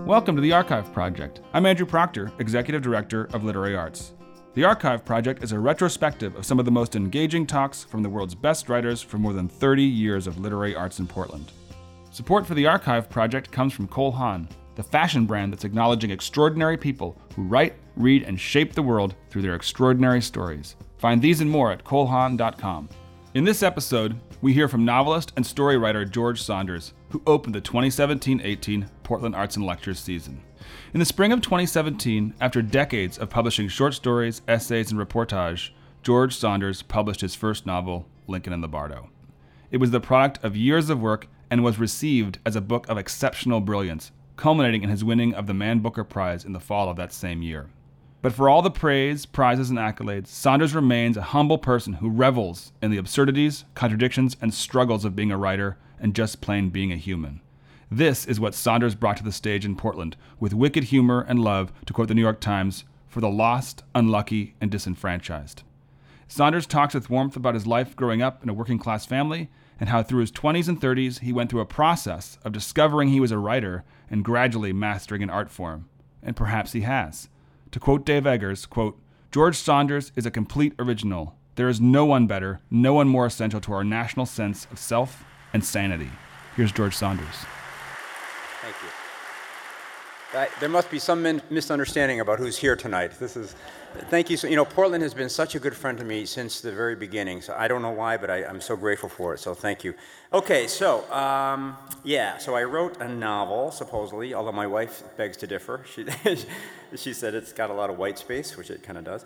Welcome to the Archive Project. I'm Andrew Proctor, Executive Director of Literary Arts. The Archive Project is a retrospective of some of the most engaging talks from the world's best writers for more than 30 years of literary arts in Portland. Support for the Archive Project comes from Cole Haan, the fashion brand that's acknowledging extraordinary people who write, read, and shape the world through their extraordinary stories. Find these and more at colehaan.com. In this episode, we hear from novelist and story writer George Saunders, who opened the 2017-18 Portland Arts and Lectures season. In the spring of 2017, after decades of publishing short stories, essays, and reportage, George Saunders published his first novel, Lincoln in the Bardo. It was the product of years of work and was received as a book of exceptional brilliance, culminating in his winning of the Man Booker Prize in the fall of that same year. But for all the praise, prizes, and accolades, Saunders remains a humble person who revels in the absurdities, contradictions, and struggles of being a writer and just plain being a human. This is what Saunders brought to the stage in Portland, with wicked humor and love, to quote the New York Times, for the lost, unlucky, and disenfranchised. Saunders talks with warmth about his life growing up in a working-class family and how through his 20s and 30s he went through a process of discovering he was a writer and gradually mastering an art form. And perhaps he has. To quote Dave Eggers, quote, "George Saunders is a complete original. There is no one better, no one more essential to our national sense of self and sanity." Here's George Saunders. Thank you. There must be some misunderstanding about who's here tonight. Thank you. So, Portland has been such a good friend to me since the very beginning. So I don't know why, but I'm so grateful for it. So thank you. Okay, so I wrote a novel, supposedly, although my wife begs to differ. She said it's got a lot of white space, which it kind of does.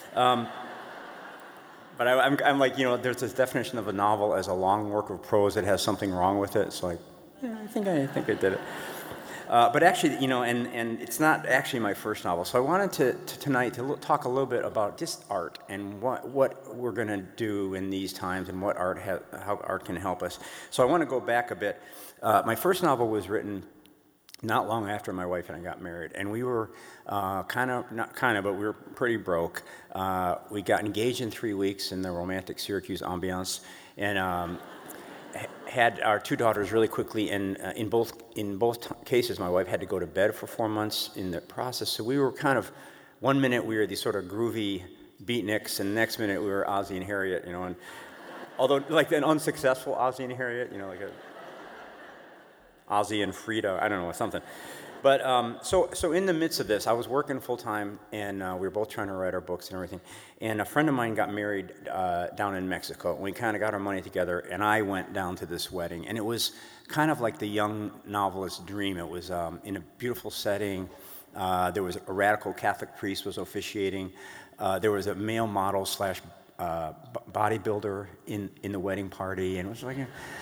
But I'm like, there's this definition of a novel as a long work of prose that has something wrong with it. It's like, I think I did it. But actually, and it's not actually my first novel. So I wanted tonight to talk a little bit about just art and what we're going to do in these times and how art can help us. So I want to go back a bit. My first novel was written not long after my wife and I got married, and we were but we were pretty broke. We got engaged in 3 weeks in the romantic Syracuse ambiance, and had our two daughters really quickly, and in both cases, my wife had to go to bed for 4 months in the process. So we were kind of, one minute we were these sort of groovy beatniks, and the next minute we were Ozzie and Harriet, and although like an unsuccessful Ozzie and Harriet, like a Ozzie and Frida, I don't know, something. But so in the midst of this, I was working full time, and we were both trying to write our books and everything. And a friend of mine got married down in Mexico, and we kind of got our money together. And I went down to this wedding, and it was kind of like the young novelist's dream. It was in a beautiful setting. There was a radical Catholic priest was officiating. There was a male model / bodybuilder in the wedding party, and it was like,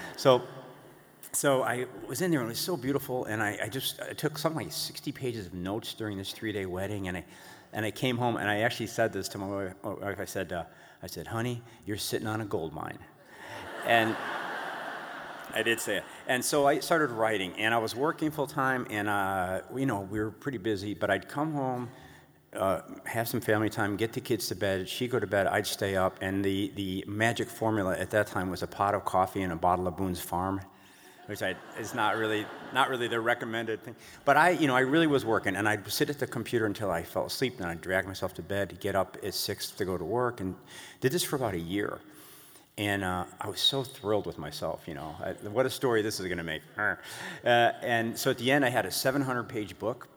So I was in there, and it was so beautiful, and I took something like 60 pages of notes during this 3-day wedding, and I came home, and I actually said this to my wife. I said, "Honey, you're sitting on a gold mine," and I did say it. And so I started writing, and I was working full time, and we were pretty busy, but I'd come home, have some family time, get the kids to bed. She'd go to bed, I'd stay up, and the magic formula at that time was a pot of coffee and a bottle of Boone's Farm, which is not really the recommended thing. But I really was working, and I'd sit at the computer until I fell asleep, and I'd drag myself to bed, get up at 6 to go to work, and did this for about a year. And I was so thrilled with myself, what a story this is going to make. And so at the end, I had a 700-page book.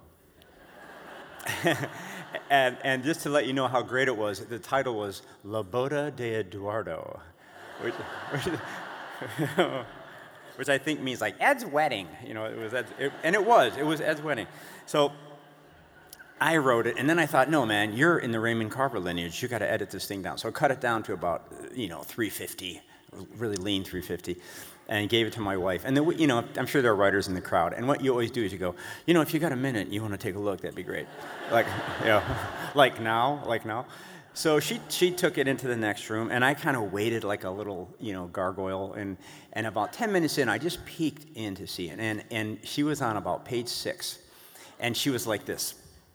and just to let you know how great it was, the title was La Boda de Eduardo, which I think means like Ed's wedding. It was Ed's wedding. So I wrote it, and then I thought, no, man, you're in the Raymond Carver lineage. You got to edit this thing down. So I cut it down to about 350, really lean 350, and gave it to my wife. And then I'm sure there are writers in the crowd. And what you always do is you go, if you got a minute, you want to take a look, that'd be great. Like now. So she took it into the next room, and I kind of waited like a little, gargoyle, and about 10 minutes in, I just peeked in to see it, and she was on about page 6, and she was like this.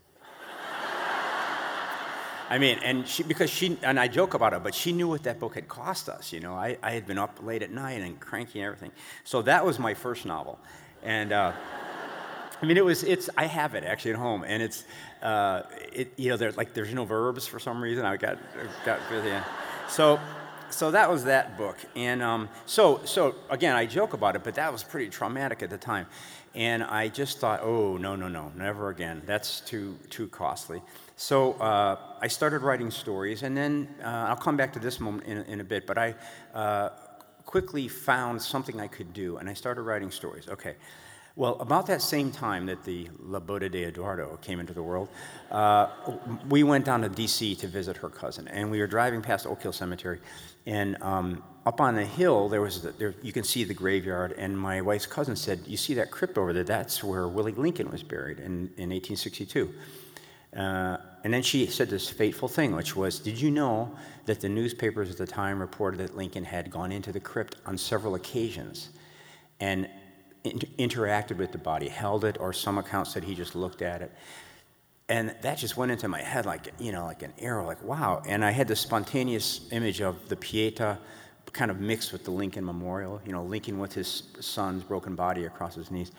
I mean, and I joke about it, but she knew what that book had cost us, I had been up late at night and cranky and everything. So that was my first novel, and I mean, I have it actually at home, and there's no verbs for some reason. I got yeah. So that was that book, and so again, I joke about it, but that was pretty traumatic at the time, and I just thought, oh no, never again. That's too costly. So I started writing stories, and then I'll come back to this moment in a bit, but I quickly found something I could do, and I started writing stories. Okay. Well, about that same time that the La Boda de Eduardo came into the world, we went down to D.C. to visit her cousin, and we were driving past Oak Hill Cemetery, and up on the hill, you can see the graveyard, and my wife's cousin said, you see that crypt over there? That's where Willie Lincoln was buried in 1862. And then she said this fateful thing, which was, did you know that the newspapers at the time reported that Lincoln had gone into the crypt on several occasions and interacted with the body, held it, or some account said he just looked at it. And that just went into my head like an arrow, like, wow. And I had this spontaneous image of the Pieta kind of mixed with the Lincoln Memorial, Lincoln with his son's broken body across his knees.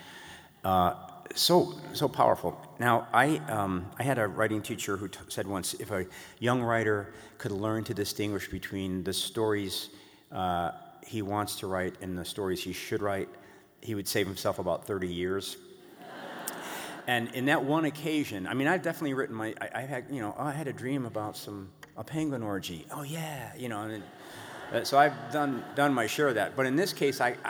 So powerful. Now, I had a writing teacher who said once, if a young writer could learn to distinguish between the stories he wants to write and the stories he should write, he would save himself about 30 years. And in that one occasion, I mean, I've definitely written I had a dream about a penguin orgy. Oh yeah, so I've done my share of that. But in this case, I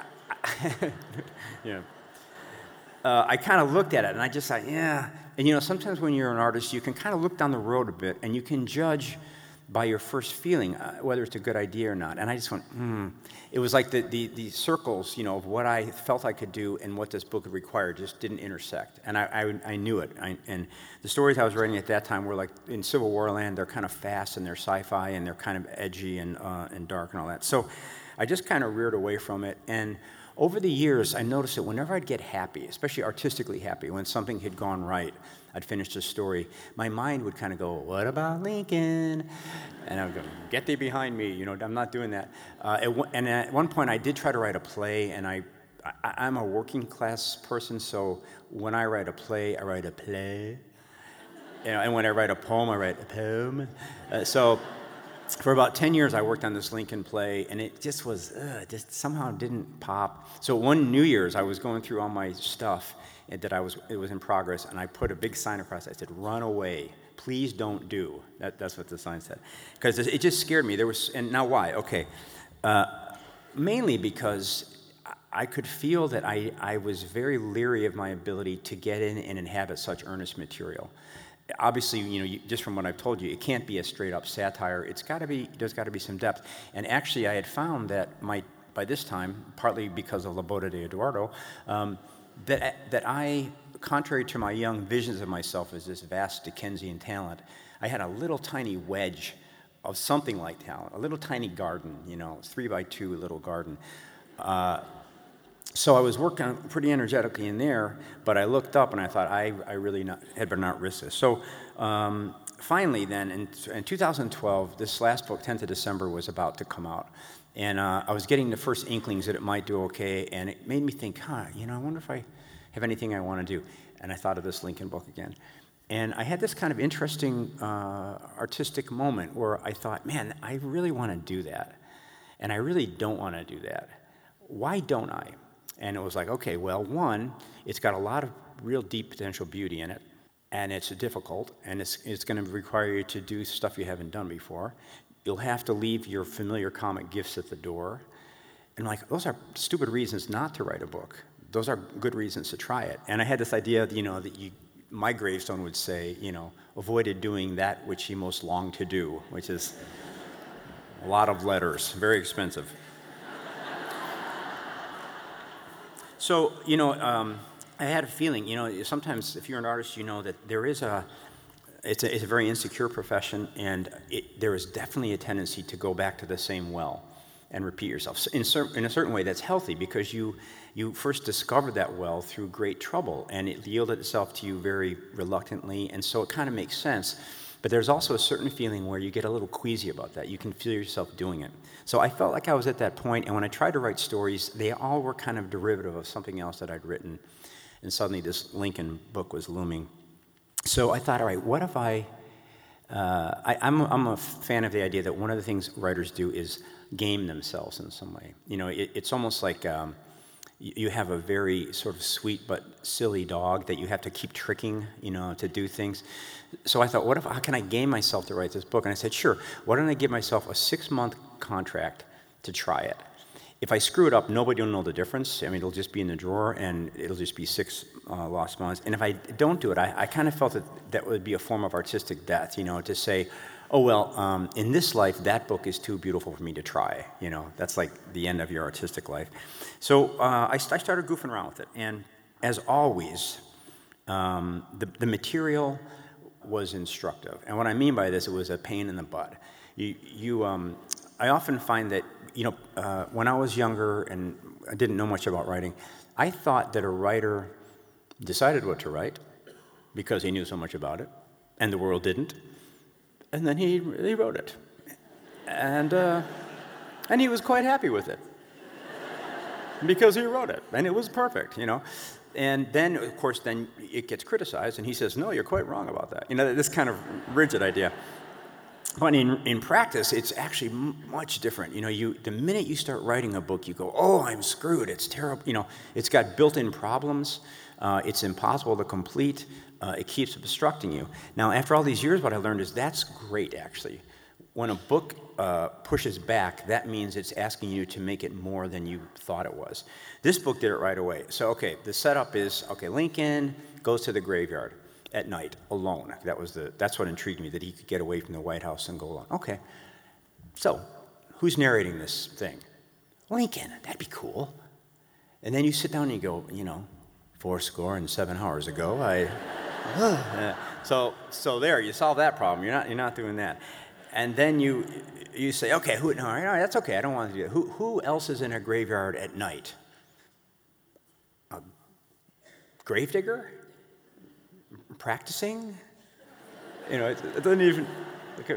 kind of looked at it and I just thought, yeah. And sometimes when you're an artist, you can kind of look down the road a bit and you can judge by your first feeling whether it's a good idea or not. And I just went, It was like the circles, of what I felt I could do and what this book would require just didn't intersect. And I knew it. And the stories I was writing at that time were like in Civil War land. They're kind of fast and they're sci-fi and they're kind of edgy and dark and all that. So I just kind of reared away from it. And over the years, I noticed that whenever I'd get happy, especially artistically happy, when something had gone right, I'd finished a story, my mind would kind of go, what about Lincoln? And I would go, get thee behind me, I'm not doing that. And at one point, I did try to write a play, and I'm a working class person, so when I write a play, I write a play. And when I write a poem, I write a poem. So for about 10 years, I worked on this Lincoln play, and it just just somehow didn't pop. So one New Year's, I was going through all my stuff it was in progress, and I put a big sign across it. I said, run away. Please don't do. That's what the sign said. Because it just scared me. And now why? Okay. Mainly because I could feel that I was very leery of my ability to get in and inhabit such earnest material. Obviously, just from what I've told you, it can't be a straight-up satire. There's got to be some depth. And actually, I had found that by this time, partly because of La Boda de Eduardo, that I, contrary to my young visions of myself as this vast Dickensian talent, I had a little tiny wedge of something like talent, a little tiny garden, 3x2 little garden. So I was working pretty energetically in there, but I looked up and I thought I really had better not risk this. So finally then, in 2012, this last book, 10th of December, was about to come out. And I was getting the first inklings that it might do okay, and it made me think, I wonder if I have anything I want to do. And I thought of this Lincoln book again. And I had this kind of interesting artistic moment where I thought, man, I really want to do that. And I really don't want to do that. Why don't I? And it was like, okay, well, one, it's got a lot of real deep potential beauty in it, and it's difficult, and it's going to require you to do stuff you haven't done before. You'll have to leave your familiar comic gifts at the door. And those are stupid reasons not to write a book. Those are good reasons to try it. And I had this idea, that my gravestone would say, avoided doing that which he most longed to do, which is a lot of letters, very expensive. So, I had a feeling, sometimes if you're an artist, that there is it's a very insecure profession, and there is definitely a tendency to go back to the same well and repeat yourself. In a certain way, that's healthy because you first discovered that well through great trouble, and it yielded itself to you very reluctantly, and so it kind of makes sense. But there's also a certain feeling where you get a little queasy about that. You can feel yourself doing it. So I felt like I was at that point, and when I tried to write stories, they all were kind of derivative of something else that I'd written. and suddenly this Lincoln book was looming. So I thought, all right, what if I'm a fan of the idea that one of the things writers do is game themselves in some way. You know, it's almost like you have a very sort of sweet but silly dog that you have to keep tricking, you know, to do things. So I thought, how can I game myself to write this book? And I said, sure, why don't I give myself a 6-month contract to try it? If I screw it up, nobody will know the difference. I mean, it'll just be in the drawer, and it'll just be 6 lost months. And if I don't do it, I kind of felt that would be a form of artistic death, you know, to say, oh, well, in this life, that book is too beautiful for me to try. You know, that's like the end of your artistic life. So I started goofing around with it. And as always, the material was instructive. And what I mean by this, it was a pain in the butt. I often find that, you know, when I was younger and I didn't know much about writing, I thought that a writer decided what to write because he knew so much about it, and the world didn't. And then he wrote it. And he was quite happy with it because he wrote it, and it was perfect, you know. And then, of course, then it gets criticized, and he says, no, you're quite wrong about that. You know, this kind of rigid idea. But in practice, it's actually much different. You know, the minute you start writing a book, you go, oh, I'm screwed, it's terrible. You know, it's got built-in problems. It's impossible to complete. It keeps obstructing you. Now, after all these years, what I learned is that's great, actually. When a book pushes back, that means it's asking you to make it more than you thought it was. This book did it right away. So, okay, the setup is, okay, Lincoln goes to the graveyard at night, alone. That's what intrigued me, that he could get away from the White House and go alone. Okay, so who's narrating this thing? Lincoln, that'd be cool. And then you sit down and you go, you know, 407 hours ago, so there, you solve that problem. You're not doing that. And then you say, okay, no, that's okay, I don't want to do that. Who else is in a graveyard at night? A gravedigger? Practicing? You know, it doesn't even... Okay.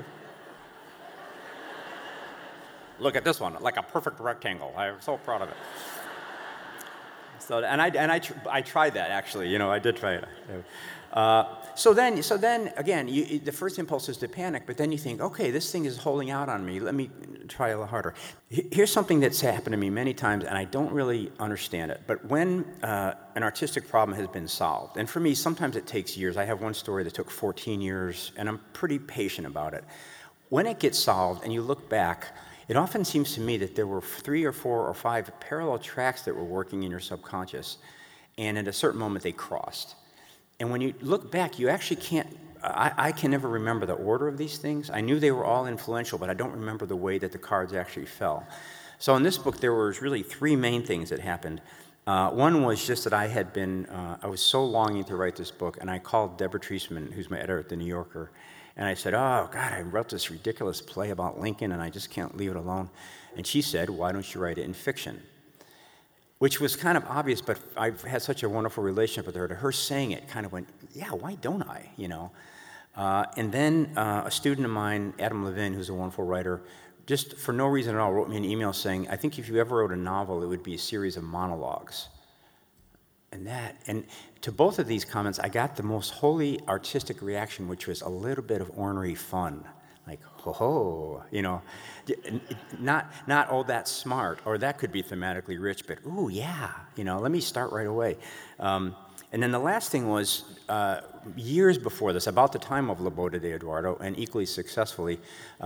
Look at this one, like a perfect rectangle. I'm so proud of it. So, and I tried that, actually. You know, I did try it. So then again, the first impulse is to panic, but then you think, okay, this thing is holding out on me. Let me try a little harder. Here's something that's happened to me many times, and I don't really understand it. But when an artistic problem has been solved, and for me, sometimes it takes years. I have one story that took 14 years, and I'm pretty patient about it. When it gets solved, and you look back, it often seems to me that there were 3 or 4 or 5 parallel tracks that were working in your subconscious, and at a certain moment they crossed. And when you look back, you actually can't, I can never remember the order of these things. I knew they were all influential, but I don't remember the way that the cards actually fell. So in this book, there was really 3 main things that happened. One was just that I was so longing to write this book, and I called Deborah Treisman, who's my editor at The New Yorker, and I said, oh, God, I wrote this ridiculous play about Lincoln, and I just can't leave it alone. And she said, why don't you write it in fiction? Which was kind of obvious, but I've had such a wonderful relationship with her. To her saying it kind of went, yeah, why don't I, you know? And then a student of mine, Adam Levin, who's a wonderful writer, just for no reason at all, wrote me an email saying, I think if you ever wrote a novel, it would be a series of monologues. And to both of these comments, I got the most wholly artistic reaction, which was a little bit of ornery fun. Like, ho-ho, you know, not, oh, that's smart, or that could be thematically rich, but, ooh, yeah, you know, let me start right away. And then the last thing was, years before this, about the time of La Boda de Eduardo, and equally successfully,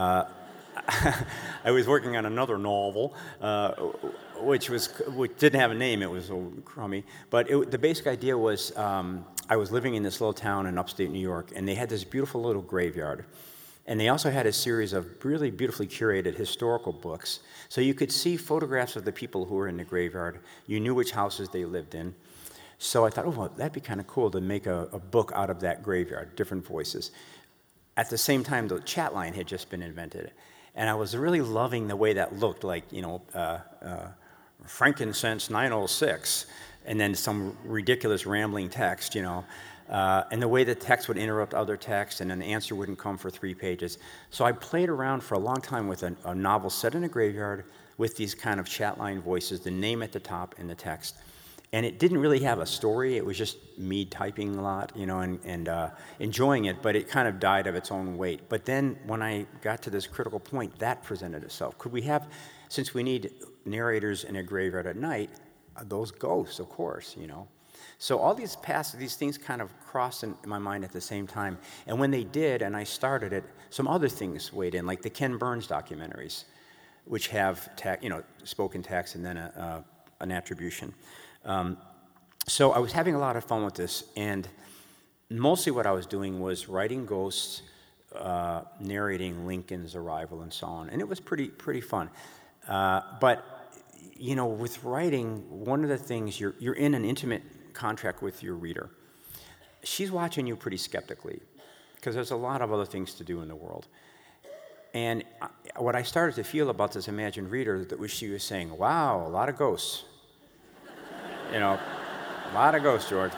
I was working on another novel, which didn't have a name. It was so crummy. But the basic idea was I was living in this little town in upstate New York, and they had this beautiful little graveyard. And they also had a series of really beautifully curated historical books. So you could see photographs of the people who were in the graveyard. You knew which houses they lived in. So I thought, oh, well, that'd be kind of cool to make a book out of that graveyard, different voices. At the same time, the chat line had just been invented. And I was really loving the way that looked, like, you know, frankincense 906, and then some ridiculous rambling text, you know. And the way the text would interrupt other text, and then the answer wouldn't come for 3 pages. So I played around for a long time with a novel set in a graveyard with these kind of chat line voices, the name at the top and the text. And it didn't really have a story. It was just me typing a lot, and enjoying it, but it kind of died of its own weight. But then when I got to this critical point, that presented itself. Could we have, since we need narrators in a graveyard at night, those ghosts, of course, So all these things kind of crossed in my mind at the same time. And when they did, and I started it, some other things weighed in, like the Ken Burns documentaries, which have spoken text and then an attribution. So I was having a lot of fun with this, and mostly what I was doing was writing ghosts, narrating Lincoln's arrival and so on, and it was pretty fun. But with writing, one of the things you're in an intimate contract with your reader. She's watching you pretty skeptically, because there's a lot of other things to do in the world. And what I started to feel about this imagined reader that she was saying, "Wow, a lot of ghosts." A lot of ghosts, George.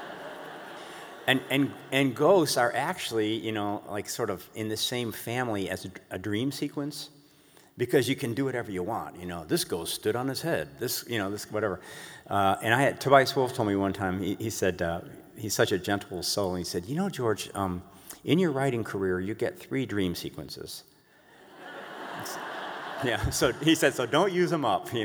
And ghosts are actually, like sort of in the same family as a dream sequence, because you can do whatever you want. This ghost stood on his head. This whatever. And Tobias Wolff told me one time. He said he's such a gentle soul. And he said, George, in your writing career, you get 3 dream sequences. Yeah. So he said, so don't use them up.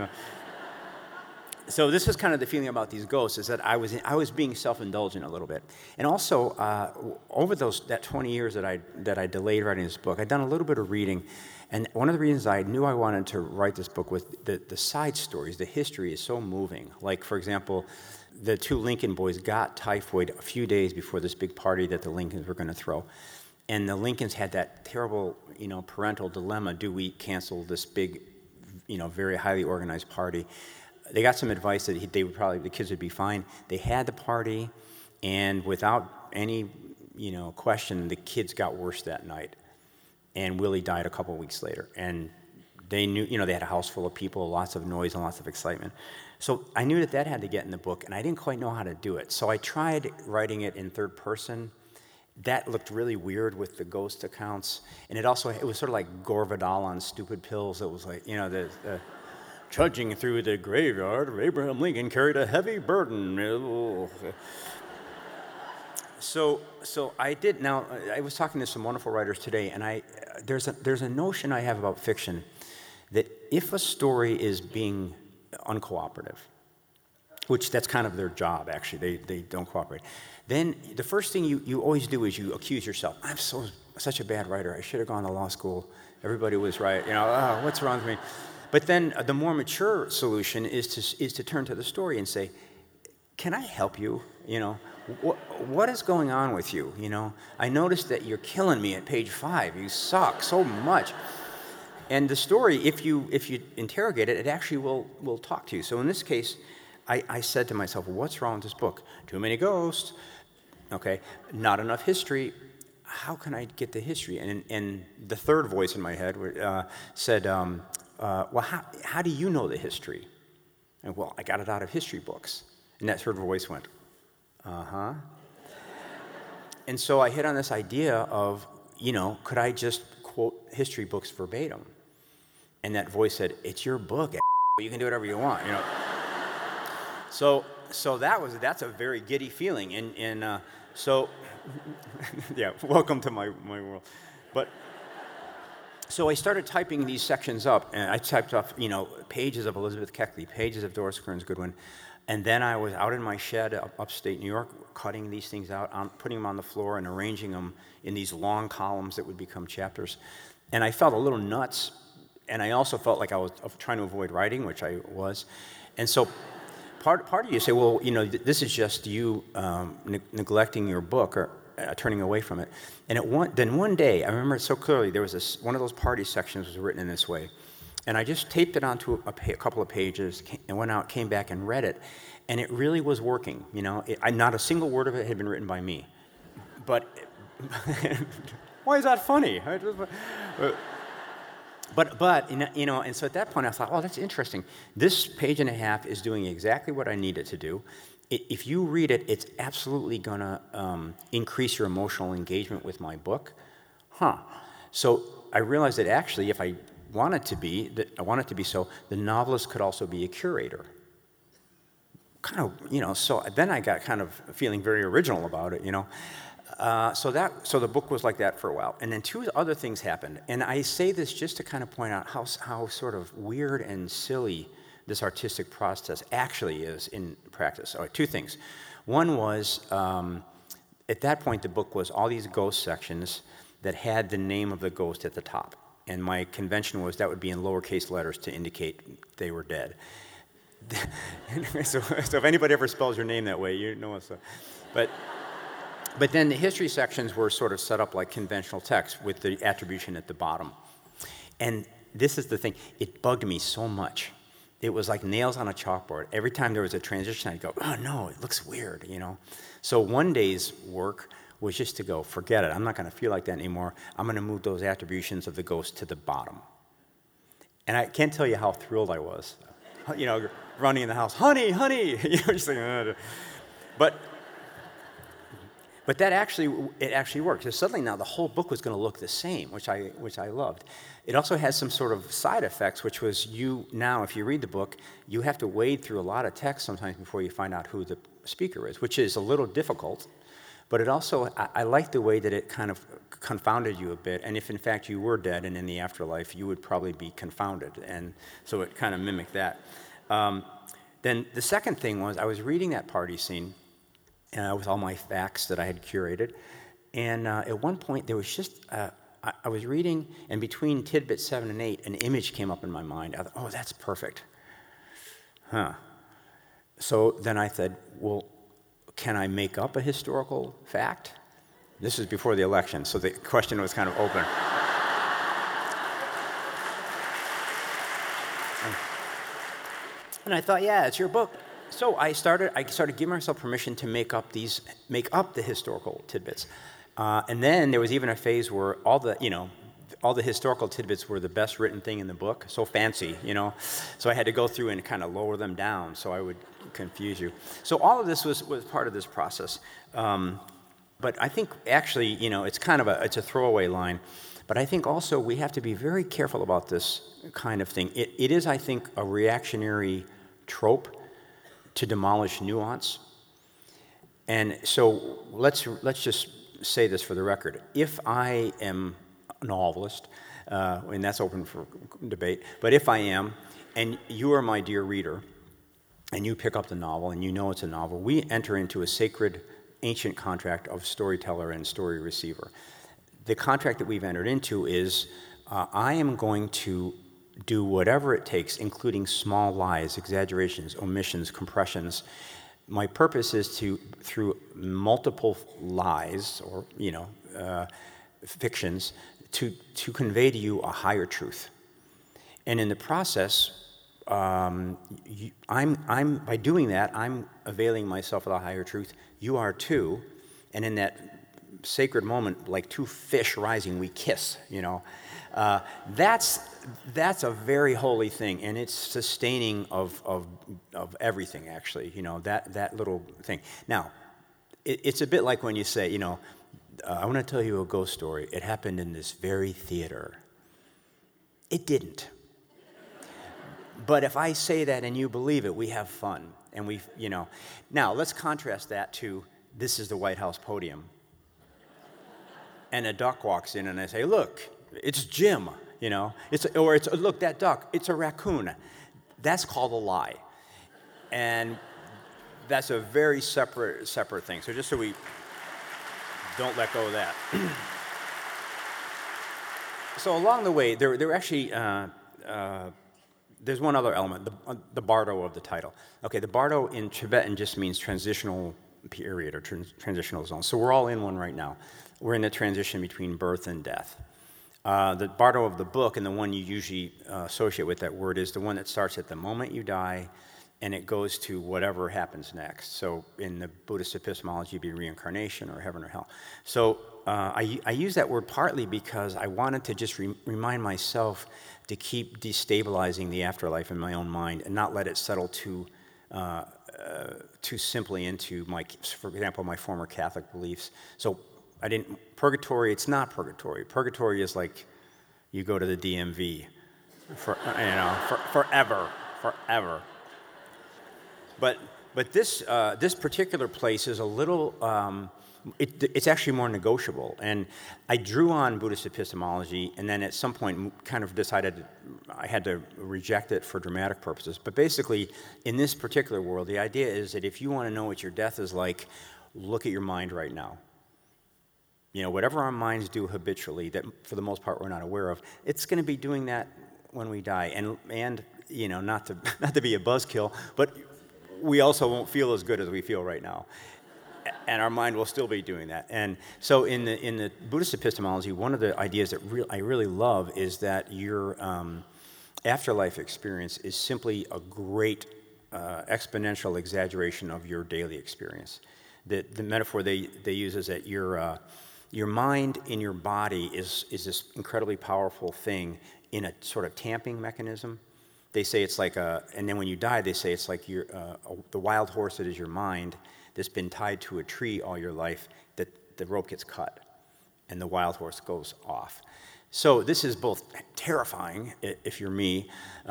So this was kind of the feeling about these ghosts, is that I was being self-indulgent a little bit. And also, over that 20 years that I delayed writing this book, I'd done a little bit of reading. And one of the reasons I knew I wanted to write this book was the side stories, the history is so moving. Like, for example, the 2 Lincoln boys got typhoid a few days before this big party that the Lincolns were going to throw. And the Lincolns had that terrible, parental dilemma. Do we cancel this big, very highly organized party? They got some advice that the kids would be fine. They had the party, and without any, question, the kids got worse that night. And Willie died a couple weeks later. And they knew, they had a house full of people, lots of noise and lots of excitement. So I knew that had to get in the book, and I didn't quite know how to do it. So I tried writing it in third person. That looked really weird with the ghost accounts. And it was sort of like Gore Vidal on stupid pills. It was like, trudging through the graveyard of Abraham Lincoln carried a heavy burden. So I did. Now, I was talking to some wonderful writers today, and there's a notion I have about fiction that if a story is being uncooperative, which that's kind of their job, actually, they don't cooperate, then the first thing you always do is you accuse yourself. I'm such a bad writer. I should have gone to law school. Everybody was right. What's wrong with me? But then the more mature solution is to turn to the story and say, can I help you? What is going on with you? I noticed that you're killing me at page 5. You suck so much. And the story, if you interrogate it, it actually will talk to you. So in this case, I said to myself, what's wrong with this book? Too many ghosts. Okay, not enough history. How can I get the history? And the third voice in my head said, well, how do you know the history? And, well, I got it out of history books. And that third voice went, uh-huh. And so I hit on this idea of, could I just quote history books verbatim? And that voice said, it's your book, you can do whatever you want, So that's a very giddy feeling. And so, yeah, welcome to my world. But so I started typing these sections up, and I typed up, pages of Elizabeth Keckley, pages of Doris Kearns Goodwin, and then I was out in my shed upstate New York, cutting these things out, putting them on the floor, and arranging them in these long columns that would become chapters. And I felt a little nuts, and I also felt like I was trying to avoid writing, which I was. And so part of you say, well, this is just you neglecting your book or turning away from it. And then one day, I remember it so clearly, there was one of those party sections was written in this way. And I just taped it onto a couple of pages and went out, came back and read it. And it really was working, not a single word of it had been written by me. But, why is that funny? But and so at that point I thought, oh, that's interesting. This page and a half is doing exactly what I need it to do. If you read it, it's absolutely going to increase your emotional engagement with my book. So I realized that actually, if I want it to be so, the novelist could also be a curator. kind of, so then I got kind of feeling very original about it, So the book was like that for a while. And then two other things happened. And I say this just to kind of point out how sort of weird and silly this artistic process actually is in practice. All right, two things. One was, at that point, the book was all these ghost sections that had the name of the ghost at the top. And my convention was that would be in lowercase letters to indicate they were dead. so if anybody ever spells your name that way, you know what's up. But then the history sections were sort of set up like conventional text with the attribution at the bottom. And this is the thing, it bugged me so much. It was like nails on a chalkboard. Every time there was a transition, I'd go, oh no, it looks weird, So one day's work was just to go, forget it, I'm not gonna feel like that anymore. I'm gonna move those attributions of the ghost to the bottom. And I can't tell you how thrilled I was. Running in the house, honey, just like, But that actually worked. So suddenly now the whole book was going to look the same, which I loved. It also has some sort of side effects, which was if you read the book, you have to wade through a lot of text sometimes before you find out who the speaker is, which is a little difficult. But it also, I like the way that it kind of confounded you a bit. And if in fact you were dead and in the afterlife, you would probably be confounded. And so it kind of mimicked that. Then the second thing was I was reading that party scene with all my facts that I had curated. And at one point, there was just, I was reading, and between tidbit 7 and 8, an image came up in my mind. I thought, oh, that's perfect. So then I said, well, can I make up a historical fact? This is before the election, so the question was kind of open. And I thought, yeah, it's your book. So I started giving myself permission to make up the historical tidbits. And then there was even a phase where all the historical tidbits were the best written thing in the book, so fancy, So I had to go through and kind of lower them down so I would confuse you. So all of this was part of this process. But I think actually, it's kind of it's a throwaway line. But I think also we have to be very careful about this kind of thing. It is, I think, a reactionary trope to demolish nuance. And so let's just say this for the record. If I am a novelist, and that's open for debate, but if I am, and you are my dear reader, and you pick up the novel and you know it's a novel, we enter into a sacred ancient contract of storyteller and story receiver. The contract that we've entered into is I am going to do whatever it takes, including small lies, exaggerations, omissions, compressions. My purpose is to, through multiple lies or fictions, to convey to you a higher truth. And in the process, I'm by doing that, I'm availing myself of the higher truth. You are too, and in that sacred moment, like two fish rising, we kiss. That's a very holy thing, and it's sustaining of everything. Actually, that little thing. Now, it's a bit like when you say, I want to tell you a ghost story. It happened in this very theater. It didn't. But if I say that and you believe it, we have fun, and Now let's contrast that to this is the White House podium. And a duck walks in, and I say, "Look, it's Jim." Look, that duck. It's a raccoon. That's called a lie, and that's a very separate thing. So just so we don't let go of that. So along the way, there actually there's one other element, the bardo of the title. Okay, the bardo in Tibetan just means transitional period or transitional zone. So we're all in one right now. We're in the transition between birth and death. The bardo of the book, and the one you usually associate with that word, is the one that starts at the moment you die, and it goes to whatever happens next. So in the Buddhist epistemology, it'd be reincarnation or heaven or hell. So I use that word partly because I wanted to just remind myself to keep destabilizing the afterlife in my own mind and not let it settle too simply into for example, my former Catholic beliefs. So purgatory, it's not purgatory. Purgatory is like you go to the DMV forever. But But this particular place is a little, it's actually more negotiable. And I drew on Buddhist epistemology, and then at some point kind of decided I had to reject it for dramatic purposes. But basically, in this particular world, the idea is that if you want to know what your death is like, look at your mind right now. You know, whatever our minds do habitually, that for the most part we're not aware of, it's going to be doing that when we die. And you know, not to be a buzzkill, but we also won't feel as good as we feel right now. And our mind will still be doing that. And so in the Buddhist epistemology, one of the ideas that I really love is that your afterlife experience is simply a great exponential exaggeration of your daily experience. The metaphor they use is that your mind in your body is this incredibly powerful thing in a sort of tamping mechanism. They say it's like and then when you die, they say it's like the wild horse that is your mind that's been tied to a tree all your life, that the rope gets cut and the wild horse goes off. So this is both terrifying, if you're me,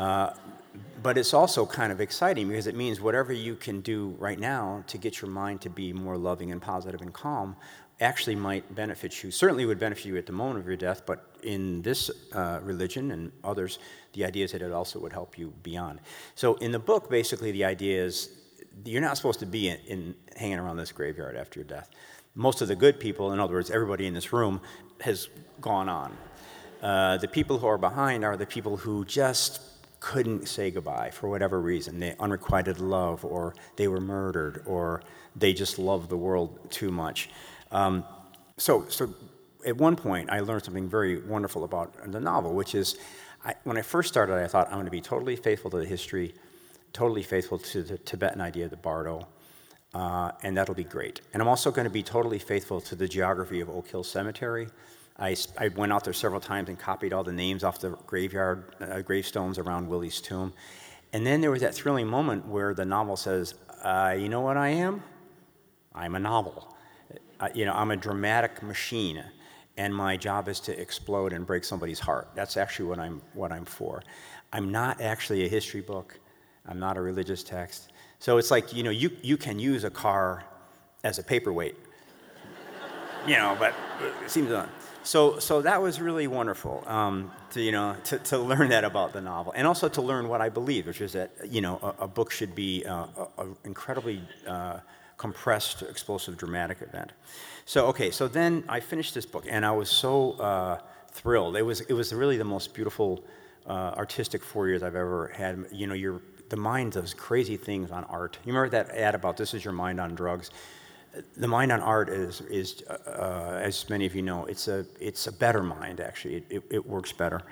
but it's also kind of exciting because it means whatever you can do right now to get your mind to be more loving and positive and calm actually might benefit you. Certainly would benefit you at the moment of your death, but in this religion and others, the idea is that it also would help you beyond. So in the book, basically the idea is you're not supposed to be hanging around this graveyard after your death. Most of the good people, in other words, everybody in this room, has gone on. The people who are behind are the people who just couldn't say goodbye for whatever reason. They unrequited love, or they were murdered, or they just loved the world too much. So at one point, I learned something very wonderful about the novel, which is, when I first started, I thought, I'm going to be totally faithful to the history, totally faithful to the Tibetan idea of the bardo, and that'll be great. And I'm also going to be totally faithful to the geography of Oak Hill Cemetery. I went out there several times and copied all the names off the graveyard gravestones around Willie's tomb. And then there was that thrilling moment where the novel says, you know what I am? I'm a novel. I'm a dramatic machine, and my job is to explode and break somebody's heart. That's actually what I'm for. I'm not actually a history book. I'm not a religious text. So it's like, you can use a car as a paperweight, but it seems on. So that was really wonderful to learn that about the novel, and also to learn what I believe, which is that a book should be an incredibly compressed, explosive, dramatic event. So then I finished this book, and I was so thrilled. It was really the most beautiful artistic 4 years I've ever had. The mind does crazy things on art. You remember that ad about this is your mind on drugs? The mind on art is as many of you know, it's a better mind, actually. It works better.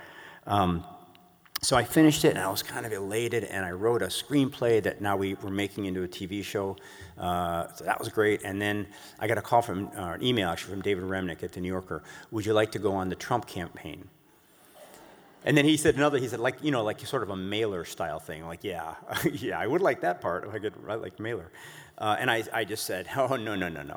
So I finished it, and I was kind of elated, and I wrote a screenplay that now we're making into a TV show. So that was great. And then I got a call an email actually from David Remnick at The New Yorker. Would you like to go on the Trump campaign? And then he said like sort of a mailer style thing, like, yeah, I would like that part if I could write like mailer. And I just said, oh, no.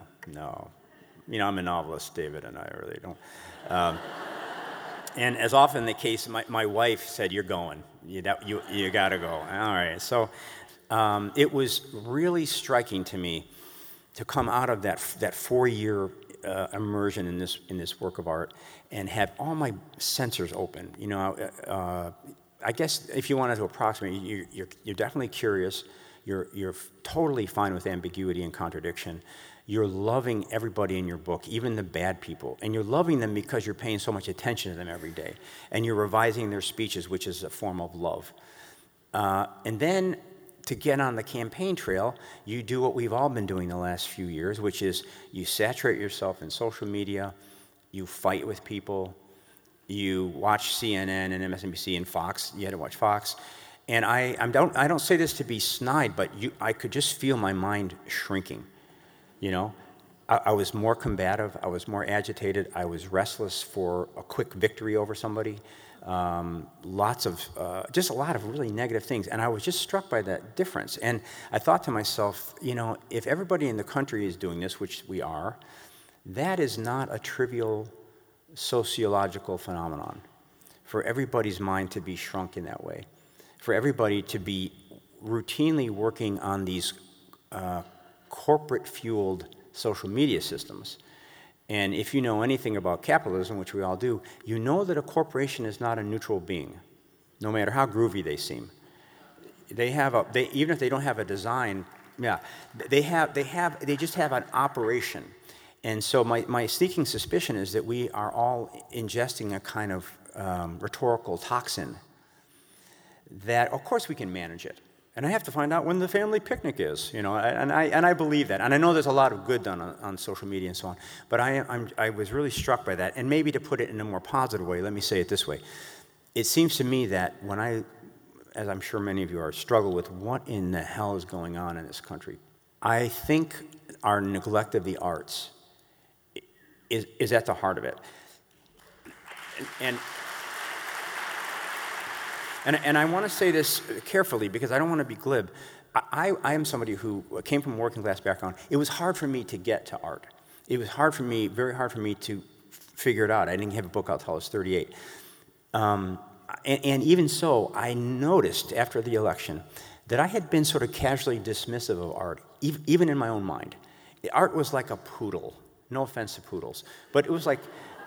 I'm a novelist, David, and I really don't. And as often the case, my wife said, you're going. You got to go. All right. So it was really striking to me to come out of that 4-year immersion in this work of art and have all my sensors open. I guess if you wanted to approximate, you're definitely curious. You're totally fine with ambiguity and contradiction. You're loving everybody in your book, even the bad people, and you're loving them because you're paying so much attention to them every day, and you're revising their speeches, which is a form of love. And then to get on the campaign trail, you do what we've all been doing the last few years, which is you saturate yourself in social media, you fight with people, you watch CNN and MSNBC and Fox. You had to watch Fox. And I don't say this to be snide, but I could just feel my mind shrinking. I was more combative. I was more agitated. I was restless for a quick victory over somebody. Just a lot of really negative things. And I was just struck by that difference. And I thought to myself, if everybody in the country is doing this, which we are, that is not a trivial sociological phenomenon for everybody's mind to be shrunk in that way, for everybody to be routinely working on these corporate-fueled social media systems. And if you know anything about capitalism, which we all do, you know that a corporation is not a neutral being, no matter how groovy they seem. Even if they don't have a design, they just have an operation. And so my sneaking suspicion is that we are all ingesting a kind of rhetorical toxin that, of course, we can manage it. And I have to find out when the family picnic is, and I believe that. And I know there's a lot of good done on social media and so on. But I was really struck by that. And maybe to put it in a more positive way, let me say it this way. It seems to me that when as I'm sure many of you are, struggle with what in the hell is going on in this country, I think our neglect of the arts is at the heart of it. And I want to say this carefully because I don't want to be glib. I am somebody who came from a working class background. It was hard for me to get to art. It was very hard for me to figure it out. I didn't have a book out until I was 38. And even so, I noticed after the election that I had been sort of casually dismissive of art, even in my own mind. Art was like a poodle. No offense to poodles. But it was like,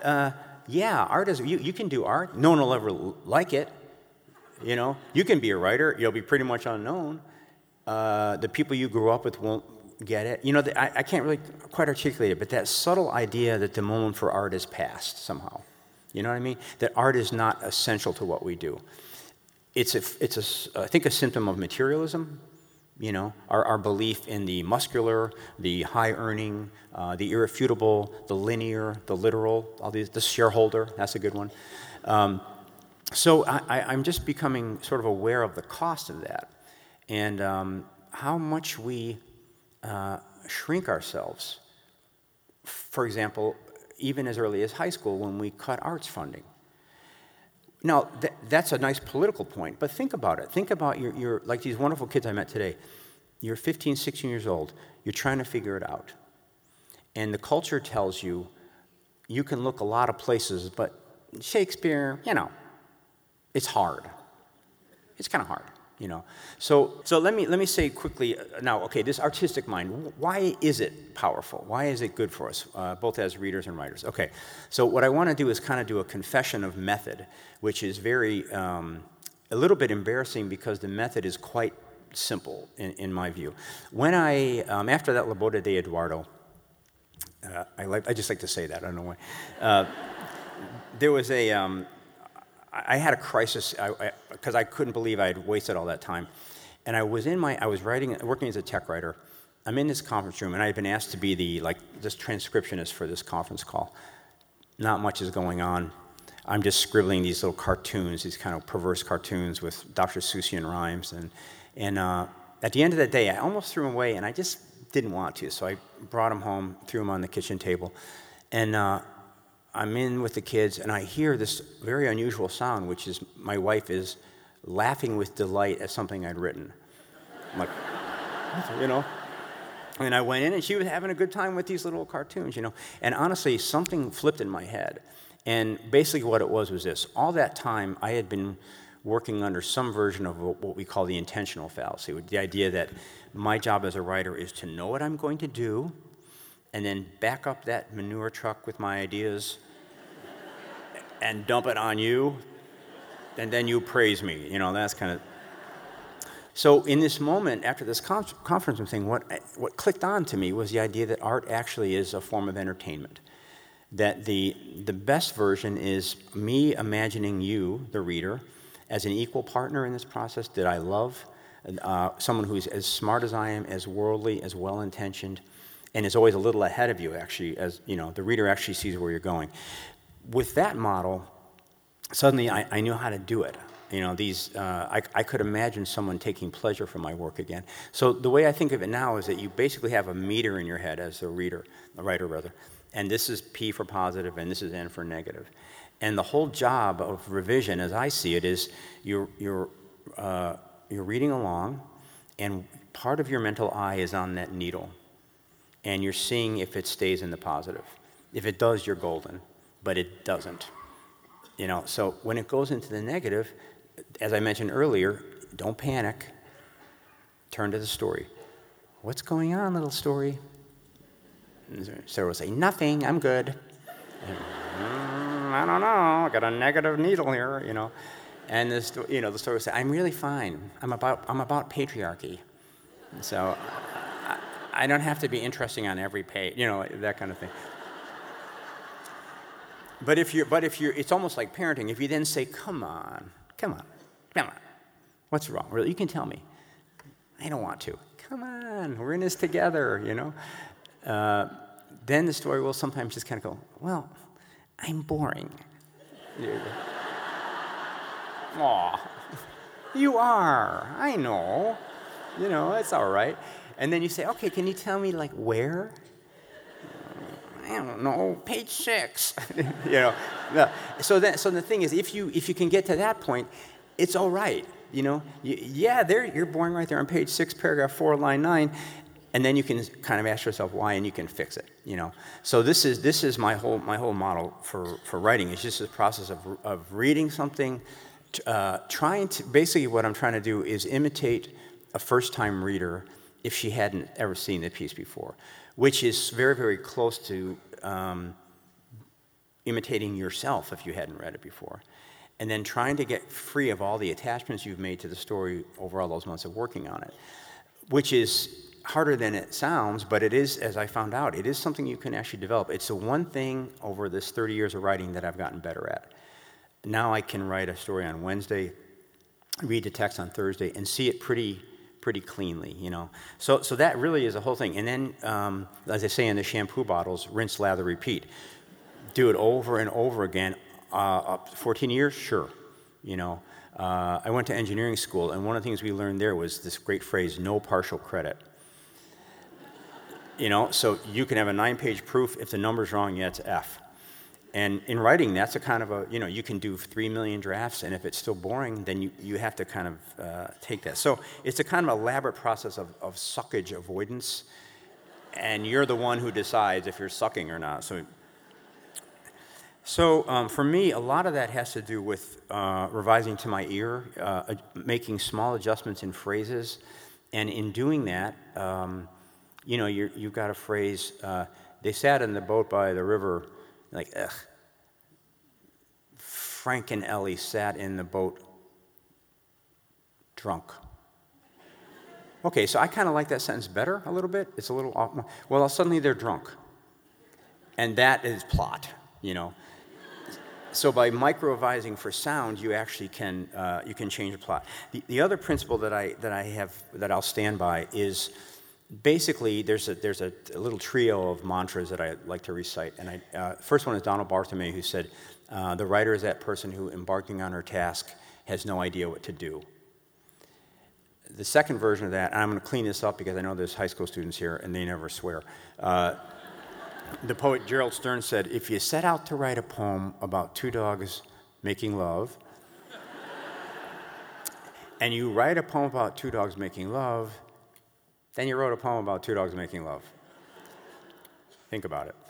art is, you can do art. No one will ever like it. You can be a writer. You'll be pretty much unknown. The people you grew up with won't get it. I can't really quite articulate it, but that subtle idea that the moment for art is past somehow. You know what I mean? That art is not essential to what we do. It's I think a symptom of materialism. Our belief in the muscular, the high-earning, the irrefutable, the linear, the literal, all these. The shareholder, that's a good one. So I'm just becoming sort of aware of the cost of that, and how much we shrink ourselves. For example, even as early as high school when we cut arts funding. Now, that's a nice political point, but think about it. Think about your like these wonderful kids I met today. You're 15, 16 years old. You're trying to figure it out. And the culture tells you can look a lot of places, but Shakespeare, it's hard. It's kind of hard, So let me say quickly now, okay, this artistic mind, why is it powerful? Why is it good for us, both as readers and writers? Okay, so what I want to do is kind of do a confession of method, which is very, a little bit embarrassing because the method is quite simple in my view. When after that La Boda de Eduardo, I just like to say that, I don't know why, there was I had a crisis because I couldn't believe I had wasted all that time. And I was working as a tech writer. I'm in this conference room, and I had been asked to be this transcriptionist for this conference call. Not much is going on. I'm just scribbling these little cartoons, these kind of perverse cartoons with Dr. Seussian rhymes. And at the end of the day, I almost threw them away, and I just didn't want to. So I brought them home, threw them on the kitchen table. And I'm in with the kids, and I hear this very unusual sound, which is my wife is laughing with delight at something I'd written. I'm like, And I went in, and she was having a good time with these little cartoons, And honestly, something flipped in my head. And basically what it was this. All that time, I had been working under some version of what we call the intentional fallacy, with the idea that my job as a writer is to know what I'm going to do, and then back up that manure truck with my ideas and dump it on you, and then you praise me. That's kind of... So in this moment, after this conference thing, what clicked on to me was the idea that art actually is a form of entertainment. That the best version is me imagining you, the reader, as an equal partner in this process that I love, someone who's as smart as I am, as worldly, as well-intentioned, and is always a little ahead of you, actually, as the reader actually sees where you're going. With that model, suddenly I knew how to do it. I could imagine someone taking pleasure from my work again. So the way I think of it now is that you basically have a meter in your head as a writer rather, and this is P for positive, and this is N for negative. And the whole job of revision, as I see it, is you're reading along, and part of your mental eye is on that needle, and you're seeing if it stays in the positive. If it does, you're golden, but it doesn't. So when it goes into the negative, as I mentioned earlier, don't panic. Turn to the story. what's going on, little story? And Sarah will say, nothing, I'm good. And, I don't know, I got a negative needle here, And the story will say, I'm really fine. I'm about patriarchy. So I don't have to be interesting on every page, that kind of thing. But if you're, it's almost like parenting. If you then say, come on, what's wrong? Really, you can tell me. I don't want to. Come on, we're in this together, Then the story will sometimes just kind of go, well, I'm boring. Aw, you are. I know. It's all right. And then you say, okay, can you tell me, where? I don't know, page 6. So the thing is, if you can get to that point, it's all right. You're boring right there on page 6, paragraph 4, line 9. And then you can kind of ask yourself why, and you can fix it. So this is my whole model for writing. It's just this process of reading something, trying to basically what I'm trying to do is imitate a first-time reader if she hadn't ever seen the piece before, which is very, very close to imitating yourself if you hadn't read it before, and then trying to get free of all the attachments you've made to the story over all those months of working on it, which is harder than it sounds, but it is, as I found out, it is something you can actually develop. It's the one thing over this 30 years of writing that I've gotten better at. Now I can write a story on Wednesday, read the text on Thursday, and see it pretty cleanly, So that really is the whole thing. And then, as I say in the shampoo bottles, rinse, lather, repeat. Do it over and over again. 14 years? Sure. I went to engineering school, and one of the things we learned there was this great phrase, no partial credit. So you can have a 9-page proof. If the number's wrong, it's F. And in writing, that's a kind of a, you can do 3 million drafts, and if it's still boring, then you have to kind of take that. So it's a kind of elaborate process of suckage avoidance, and you're the one who decides if you're sucking or not. So for me, a lot of that has to do with revising to my ear, making small adjustments in phrases, and in doing that, you've got a phrase, they sat in the boat by the river, ugh. Frank and Ellie sat in the boat drunk. Okay, so I kind of like that sentence better a little bit. It's a little off. Well, suddenly they're drunk. And that is plot, So by micro-revising for sound, you actually can change the plot. The other principle that I'll stand by is basically there's a little trio of mantras that I like to recite. And first one is Donald Barthelme, who said, the writer is that person who, embarking on her task, has no idea what to do. The second version of that, and I'm going to clean this up because I know there's high school students here and they never swear. The poet Gerald Stern said, if you set out to write a poem about 2 dogs making love, and you write a poem about 2 dogs making love, then you wrote a poem about 2 dogs making love. Think about it.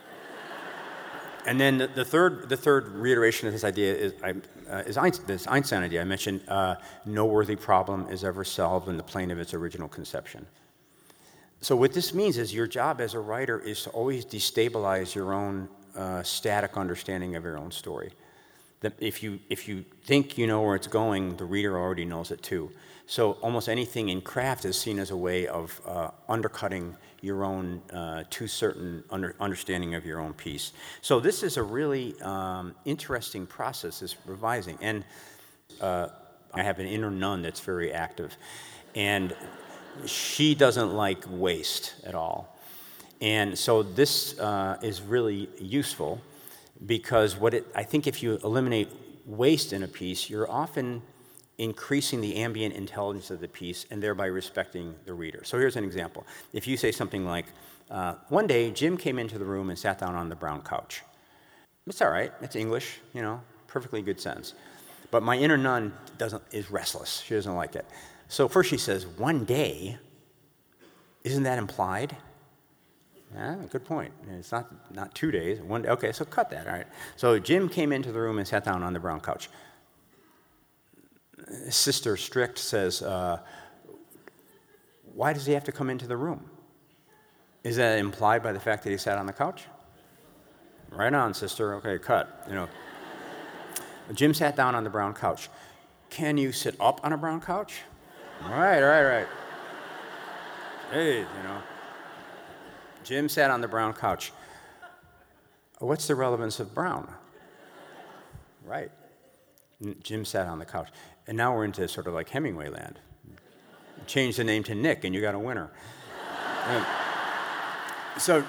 And then the third reiteration of this idea is this Einstein idea. I mentioned no worthy problem is ever solved in the plane of its original conception. So what this means is your job as a writer is to always destabilize your own static understanding of your own story. That if you think you know where it's going, the reader already knows it too. So almost anything in craft is seen as a way of undercutting your own too certain understanding of your own piece. So this is a really interesting process, this revising. And I have an inner nun that's very active. And she doesn't like waste at all. And so this is really useful because I think if you eliminate waste in a piece, you're often increasing the ambient intelligence of the piece and thereby respecting the reader. So here's an example. If you say something like, one day Jim came into the room and sat down on the brown couch. It's all right, it's English, perfectly good sense. But my inner nun is restless, she doesn't like it. So first she says, one day, isn't that implied? Yeah, good point. It's not 2 days, 1 day. Okay, so cut that, all right. So Jim came into the room and sat down on the brown couch. Sister Strict says, why does he have to come into the room? Is that implied by the fact that he sat on the couch? Right on, sister. Okay, cut. Jim sat down on the brown couch. Can you sit up on a brown couch? Right. Hey, Jim sat on the brown couch. What's the relevance of brown? Right. Jim sat on the couch. And now we're into sort of like Hemingway land. Change the name to Nick and you got a winner. So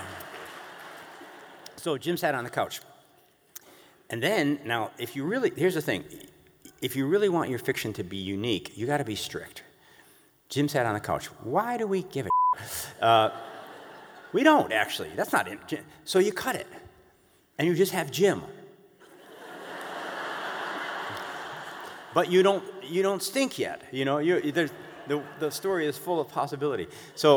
Jim sat on the couch. And then, now, here's the thing. If you really want your fiction to be unique, you got to be strict. Jim sat on the couch. Why do we give a we don't, actually. That's not it. So you cut it. And you just have Jim. But you don't stink yet. The story is full of possibility. So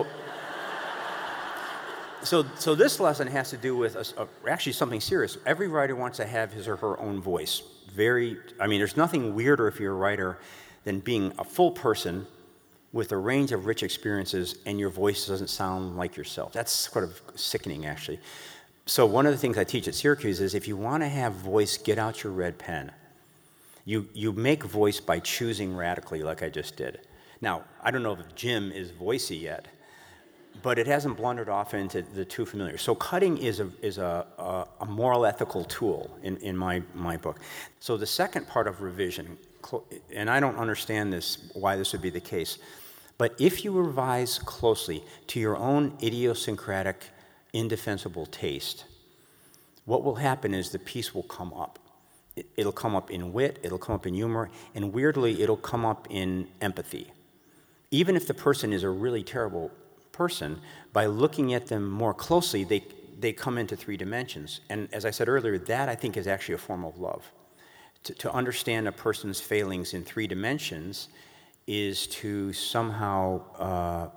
this lesson has to do with actually something serious. Every writer wants to have his or her own voice. There's nothing weirder if you're a writer than being a full person with a range of rich experiences and your voice doesn't sound like yourself. That's sort of sickening, actually. So one of the things I teach at Syracuse is if you want to have voice, get out your red pen. You make voice by choosing radically, like I just did. Now, I don't know if Jim is voicey yet, but it hasn't blundered off into the too familiar. So cutting is a moral ethical tool in my book. So the second part of revision, and I don't understand why this would be the case, but if you revise closely to your own idiosyncratic, indefensible taste, what will happen is the piece will come up. It'll come up in wit, it'll come up in humor, and weirdly, it'll come up in empathy. Even if the person is a really terrible person, by looking at them more closely, they come into 3 dimensions. And as I said earlier, that I think is actually a form of love. To understand a person's failings in 3 dimensions is to somehow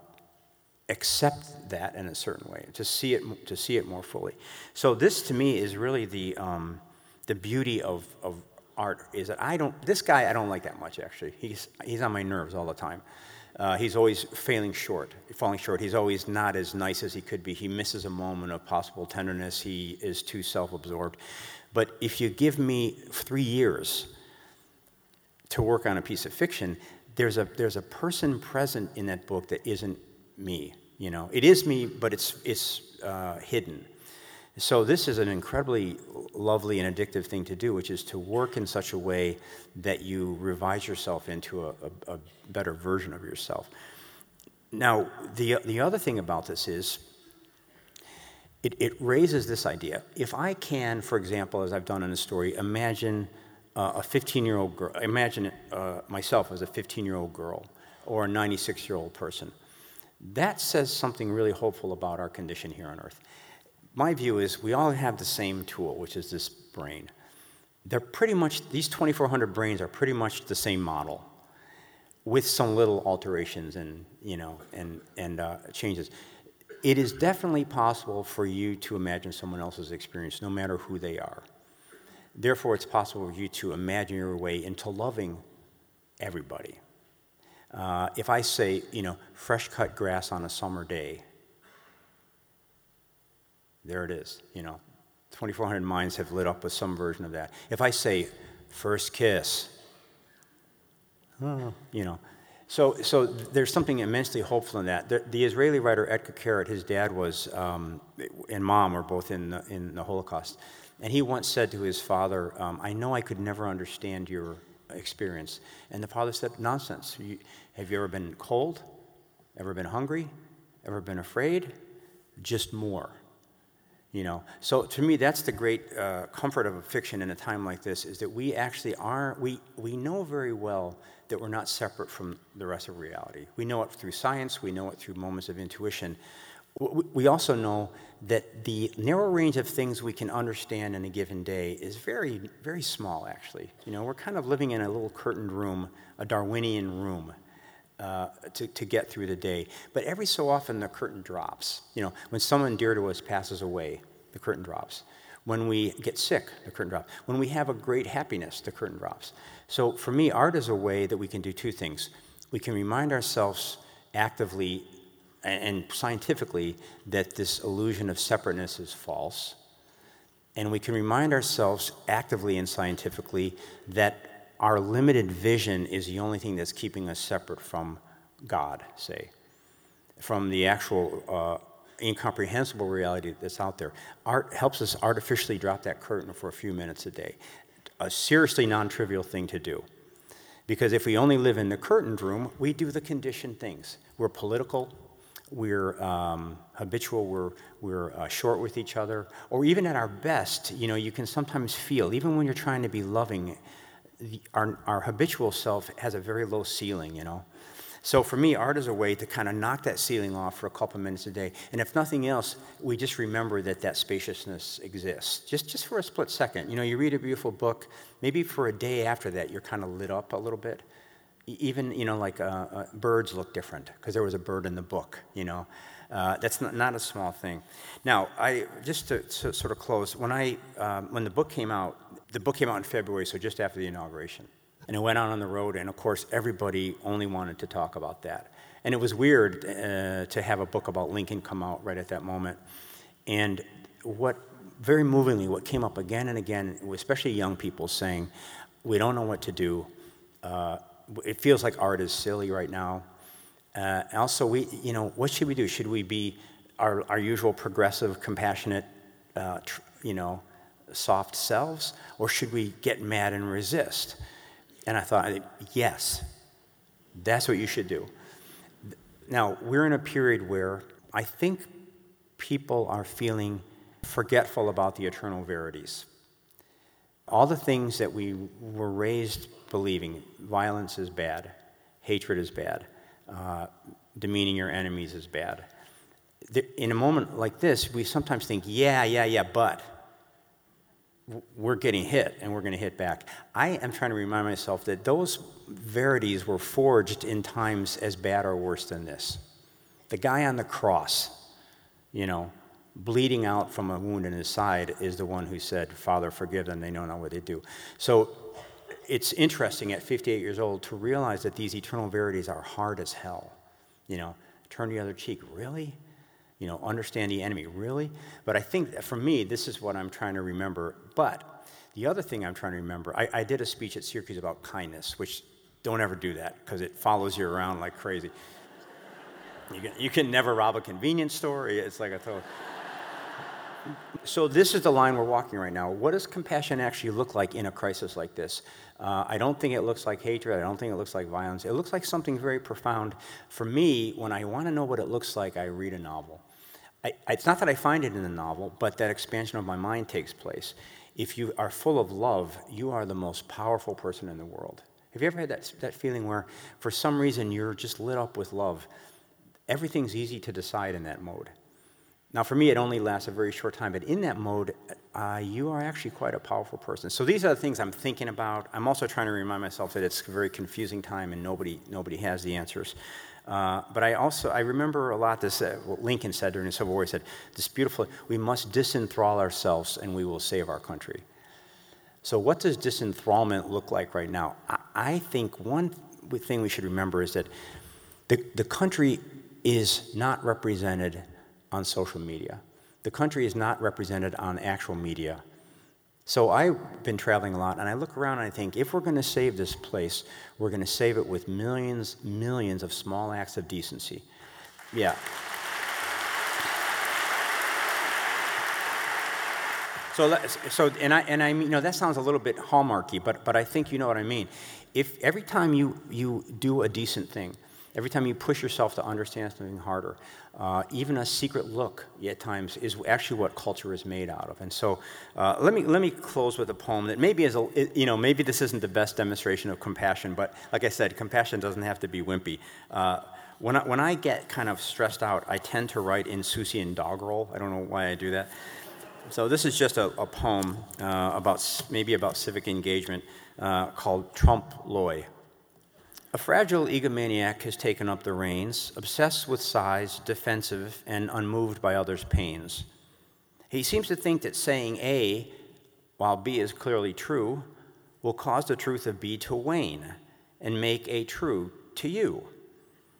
accept that in a certain way, to see it more fully. So this, to me, is really the beauty of art. Is that this guy I don't like that much, actually. He's on my nerves all the time. He's always falling short. He's always not as nice as he could be. He misses a moment of possible tenderness. He is too self-absorbed. But if you give me 3 years to work on a piece of fiction, there's a person present in that book that isn't me. It is me, but it's hidden. So this is an incredibly lovely and addictive thing to do, which is to work in such a way that you revise yourself into a better version of yourself. Now, the other thing about this is it raises this idea. If I can, for example, as I've done in a story, imagine a 15-year-old girl, imagine myself as a 15-year-old girl or a 96-year-old person, that says something really hopeful about our condition here on Earth. My view is we all have the same tool, which is this brain. They're pretty much, these 2,400 brains are pretty much the same model with some little alterations and changes. It is definitely possible for you to imagine someone else's experience, no matter who they are. Therefore, it's possible for you to imagine your way into loving everybody. If I say, fresh cut grass on a summer day, there it is, 2,400 minds have lit up with some version of that. If I say, first kiss, So there's something immensely hopeful in that. The Israeli writer Edgar Keret, his dad was, and mom were both in the Holocaust. And he once said to his father, I know I could never understand your experience. And the father said, nonsense. Have you ever been cold? Ever been hungry? Ever been afraid? Just more. So to me, that's the great comfort of a fiction in a time like this, is that we actually we know very well that we're not separate from the rest of reality. We know it through science, we know it through moments of intuition. We also know that the narrow range of things we can understand in a given day is very, very small, actually. We're kind of living in a little curtained room, a Darwinian room, to get through the day. But every so often the curtain drops. When someone dear to us passes away, the curtain drops. When we get sick, the curtain drops. When we have a great happiness, the curtain drops. So for me, art is a way that we can do two things. We can remind ourselves actively and scientifically that this illusion of separateness is false. And we can remind ourselves actively and scientifically that our limited vision is the only thing that's keeping us separate from God, say, from the actual incomprehensible reality that's out there. Art helps us artificially drop that curtain for a few minutes a day. A seriously non-trivial thing to do. Because if we only live in the curtained room, we do the conditioned things. We're political, we're habitual, we're short with each other, or even at our best, you can sometimes feel, even when you're trying to be loving, our habitual self has a very low ceiling, So for me, art is a way to kind of knock that ceiling off for a couple minutes a day. And if nothing else, we just remember that spaciousness exists, just for a split second. You read a beautiful book, maybe for a day after that, you're kind of lit up a little bit. Even, birds look different because there was a bird in the book, That's not a small thing. Now, just to sort of close, when the book came out in February, so just after the inauguration. And it went out on the road, and of course, everybody only wanted to talk about that. And it was weird to have a book about Lincoln come out right at that moment. And very movingly, what came up again and again, especially young people saying, we don't know what to do. It feels like art is silly right now. Also, what should we do? Should we be our usual progressive, compassionate, soft selves? Or should we get mad and resist? And I thought, yes, that's what you should do. Now, we're in a period where I think people are feeling forgetful about the eternal verities. All the things that we were raised believing, violence is bad, hatred is bad, demeaning your enemies is bad. In a moment like this, we sometimes think, but we're getting hit, and we're going to hit back. I am trying to remind myself that those verities were forged in times as bad or worse than this. The guy on the cross, bleeding out from a wound in his side, is the one who said, Father, forgive them, they know not what they do. So it's interesting at 58 years old to realize that these eternal verities are hard as hell. Turn the other cheek, really? Understand the enemy, really? But I think that for me, this is what I'm trying to remember. But the other thing I'm trying to remember, I did a speech at Syracuse about kindness, which don't ever do that because it follows you around like crazy. You can never rob a convenience store. It's like a total. So this is the line we're walking right now. What does compassion actually look like in a crisis like this? I don't think it looks like hatred. I don't think it looks like violence. It looks like something very profound. For me, when I want to know what it looks like, I read a novel. It's not that I find it in the novel, but that expansion of my mind takes place. If you are full of love, you are the most powerful person in the world. Have you ever had that feeling where, for some reason, you're just lit up with love? Everything's easy to decide in that mode. Now, for me, it only lasts a very short time, but in that mode, you are actually quite a powerful person. So these are the things I'm thinking about. I'm also trying to remind myself that it's a very confusing time and nobody has the answers. But I remember a lot what Lincoln said during the Civil War. He said, this beautiful, we must disenthrall ourselves and we will save our country. So what does disenthrallment look like right now? I think one thing we should remember is that the country is not represented on social media. The country is not represented on actual media. So I've been traveling a lot, and I look around and I think, if we're going to save this place, we're going to save it with millions of small acts of decency. Yeah. And I mean, that sounds a little bit hallmarky, but I think you know what I mean. If every time you do a decent thing, every time you push yourself to understand something harder, even a secret look at times is actually what culture is made out of. And so let me close with a poem that maybe maybe this isn't the best demonstration of compassion, but like I said, compassion doesn't have to be wimpy. When I get kind of stressed out, I tend to write in Seussian doggerel. I don't know why I do that. So this is just a poem about civic engagement called Trompe l'oeil. A fragile egomaniac has taken up the reins, obsessed with size, defensive, and unmoved by others' pains. He seems to think that saying A, while B is clearly true, will cause the truth of B to wane and make A true to you.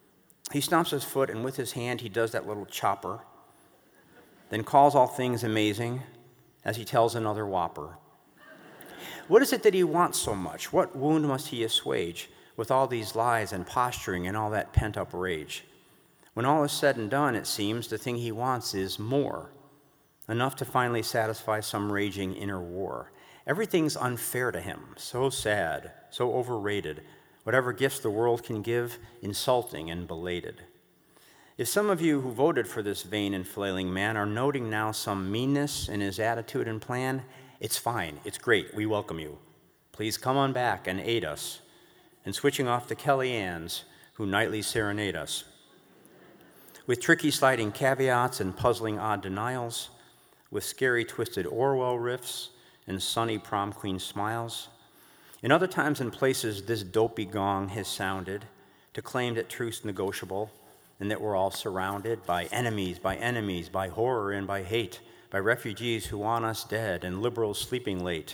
He stomps his foot, and with his hand he does that little chopper, then calls all things amazing as he tells another whopper. What is it that he wants so much? What wound must he assuage with all these lies and posturing and all that pent-up rage? When all is said and done, it seems the thing he wants is more, enough to finally satisfy some raging inner war. Everything's unfair to him, so sad, so overrated, whatever gifts the world can give, insulting and belated. If some of you who voted for this vain and flailing man are noting now some meanness in his attitude and plan, it's fine, it's great, we welcome you. Please come on back and aid us in switching off the Kellyannes who nightly serenade us. With tricky sliding caveats and puzzling odd denials, with scary twisted Orwell riffs and sunny prom queen smiles. In other times and places, this dopey gong has sounded to claim that truth's negotiable and that we're all surrounded by enemies, by horror and by hate, by refugees who want us dead and liberals sleeping late.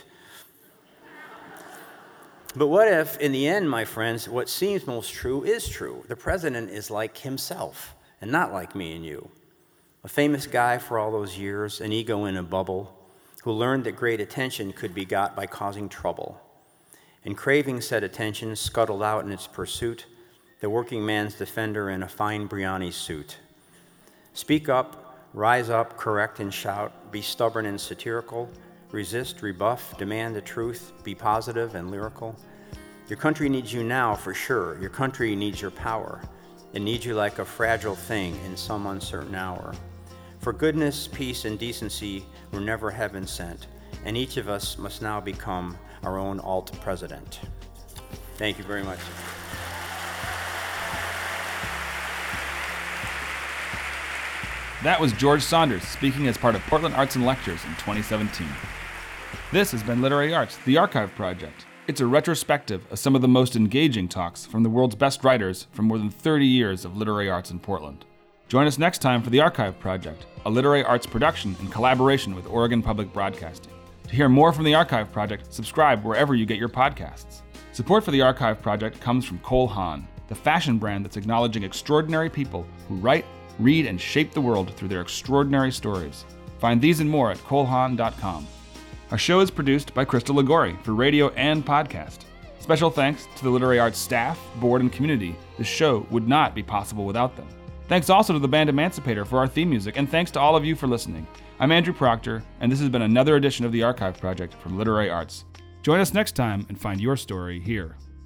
But what if, in the end, my friends, what seems most true is true? The president is like himself and not like me and you. A famous guy for all those years, an ego in a bubble, who learned that great attention could be got by causing trouble. And craving said attention, scuttled out in its pursuit, the working man's defender in a fine Brioni suit. Speak up, rise up, correct and shout, be stubborn and satirical, resist, rebuff, demand the truth, be positive and lyrical. Your country needs you now for sure. Your country needs your power. It needs you like a fragile thing in some uncertain hour. For goodness, peace, and decency were never heaven sent, and each of us must now become our own alt-president. Thank you very much. That was George Saunders speaking as part of Portland Arts and Lectures in 2017. This has been Literary Arts, the Archive Project. It's a retrospective of some of the most engaging talks from the world's best writers from more than 30 years of literary arts in Portland. Join us next time for the Archive Project, a literary arts production in collaboration with Oregon Public Broadcasting. To hear more from the Archive Project, subscribe wherever you get your podcasts. Support for the Archive Project comes from Cole Haan, the fashion brand that's acknowledging extraordinary people who write, read, and shape the world through their extraordinary stories. Find these and more at colehaan.com. Our show is produced by Crystal Ligori for radio and podcast. Special thanks to the Literary Arts staff, board, and community. This show would not be possible without them. Thanks also to the band Emancipator for our theme music, and thanks to all of you for listening. I'm Andrew Proctor, and this has been another edition of the Archive Project from Literary Arts. Join us next time and find your story here.